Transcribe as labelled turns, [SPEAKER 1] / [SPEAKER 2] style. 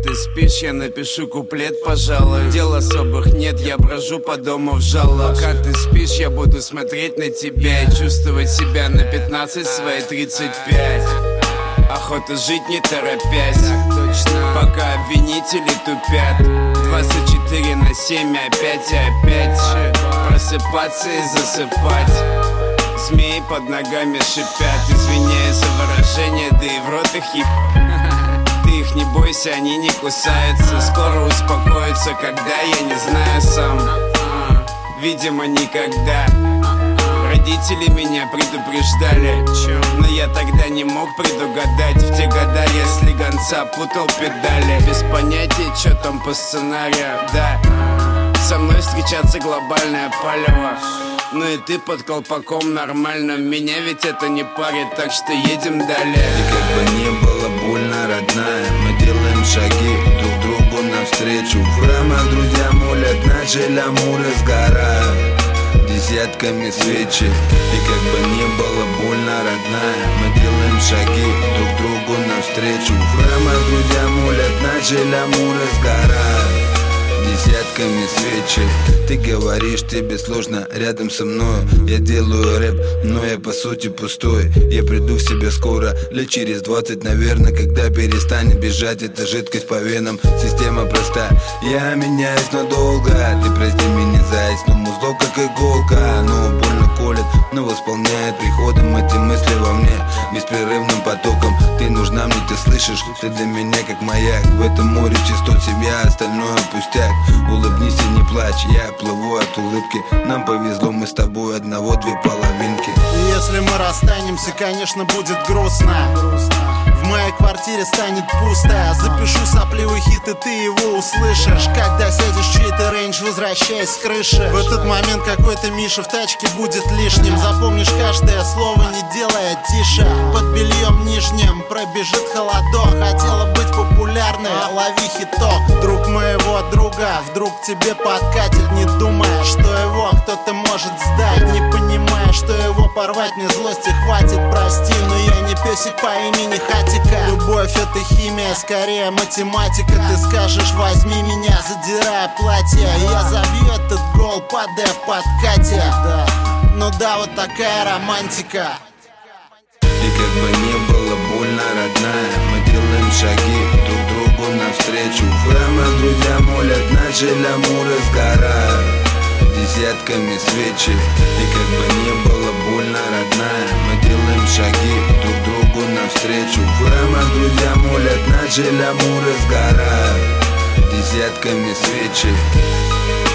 [SPEAKER 1] ты спишь, я напишу куплет, пожалуй. Дел особых нет, я брожу по дому в жало. Пока ты спишь, я буду смотреть на тебя и чувствовать себя на 15 свои 35. Охота жить не торопясь, пока обвинители тупят. 24/7 опять и опять просыпаться и засыпать. Змеи под ногами шипят, извиняюсь за выражение, да и в рот их еб... Ты их не бойся, они не кусаются. Скоро успокоятся, когда, я не знаю сам. Видимо, никогда. Родители меня предупреждали, но я тогда не мог предугадать. В те года я слегонца путал педали. Без понятия, что там по сценарию, да. Со мной встречаться глобальное палево. Ну и ты под колпаком нормально. Меня ведь это не парит, так что едем далее.
[SPEAKER 2] И как бы не было больно, родная, мы делаем шаги друг другу навстречу. В храмах друзья молят, наши лямуры сгорают десятками свечи. И как бы не было больно, родная, мы делаем шаги друг другу навстречу. В храмах друзья молят, наши лямуры сгорают десятками свечи. Ты говоришь, тебе сложно рядом со мной. Я делаю рэп, но я по сути пустой. Я приду в себя скоро, лет через 20, наверное, когда перестанет бежать эта жидкость по венам. Система проста, я меняюсь надолго. Ты прости меня, заяц, но музло как иголка. Оно больно колет, но восполняет приходом эти мысли во мне беспрерывным потоком. Ты нужна мне, ты слышишь, ты для меня как маяк. В этом море частот семья, остальное пустяк. Улыбнись и не плачь, я плыву от улыбки. Нам повезло, мы с тобой одного-две половинки.
[SPEAKER 3] Если мы расстанемся, конечно, будет грустно. В моей квартире станет пусто. Запишу сопливый хит, и ты его услышишь. Когда сядешь в чей-то рейндж, возвращаясь с крыши. В этот момент какой-то Миша в тачке будет лишним. Запомнишь каждое слово, не делая тише. Под бельем нижним пробежит холодок. Хотела быть популярной, лови хиток. Друг моего друга вдруг тебе подкатит, не думая, что его кто-то может сдать. Не понимая, что его порвать мне злости хватит. Прости, но я не песик по имени Хатика. Любовь это химия, скорее математика. Ты скажешь, возьми меня, задирая платье. Я забью этот гол, падая в подкате. Ну да, вот такая романтика.
[SPEAKER 2] И как бы не было больно, родная, мы делаем шаги друг другу навстречу. В храмах друзья молят, наши лямуры сгорают десятками свечи. И как бы не было больно, родная, мы делаем шаги друг другу навстречу. В храмах друзья молят, наши лямуры сгорают десятками свечи.